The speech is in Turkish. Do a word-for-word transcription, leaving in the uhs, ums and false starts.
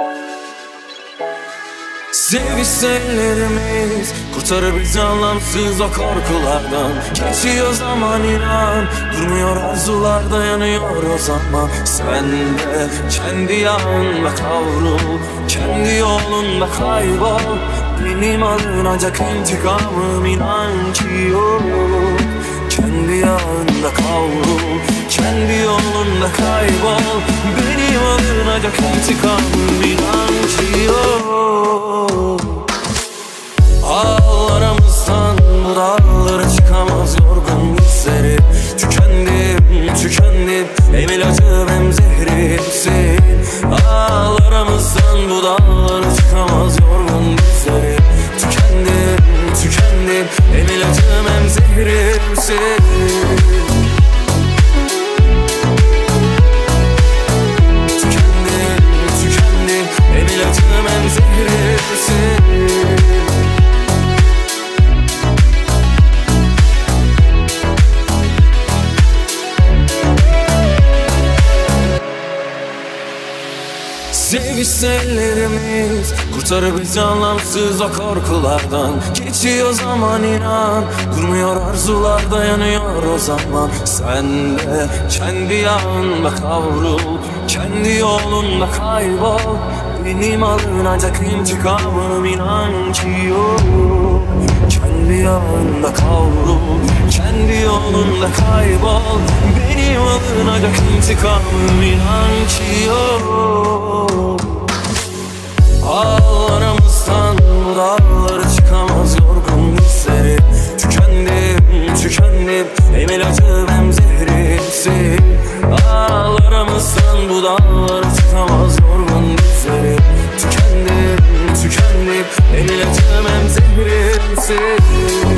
Sevgisiz ellerimiz kurtarır bizi anlamsız o korkulardan. Geçiyor zaman inan, durmuyor arzular, dayanıyor o zaman. Sen de kendi yağında kavrul, kendi yolunda kaybol. Benim alınacak intikamım inan ki yok. Kendi yağında kavrul, kendi yolunda kaybol. Benim alınacak intikamım inan ki yok. Ağlarımızdan bu dağlara çıkamaz yorgun bizleri. Tükendim, tükendim, hem ilacım hem zehrimsin. Ağlarımızdan bu dağlara çıkamaz yorgun bizleri. Tükendim, tükendim, hem ilacım hem zehrimsin. Tükendim, tükendim, hem ilacım hem zehrimsin. Sevgisiz ellerimiz kurtarır bizi anlamsız o korkulardan. Geçiyor zaman inan, durmuyor arzular, dayanıyor o zaman. Sen de kendi yağında kavrul, kendi yolunda kaybol. Benim alınacak intikamım inan ki yok. Kendi yağında kavrul, kendi yolunda kaybol. Benim alınacak intikamım inan ki yok. Ağlarımızdan bu dağlara çıkamaz yorgun bizleri. Tükendim, tükendim, hem ilacım hem zehrimsin. Ağlarımızdan bu dağlara çıkamaz yorgun bizleri. Tükendim, tükendim, hem ilacım hem zehrimsin.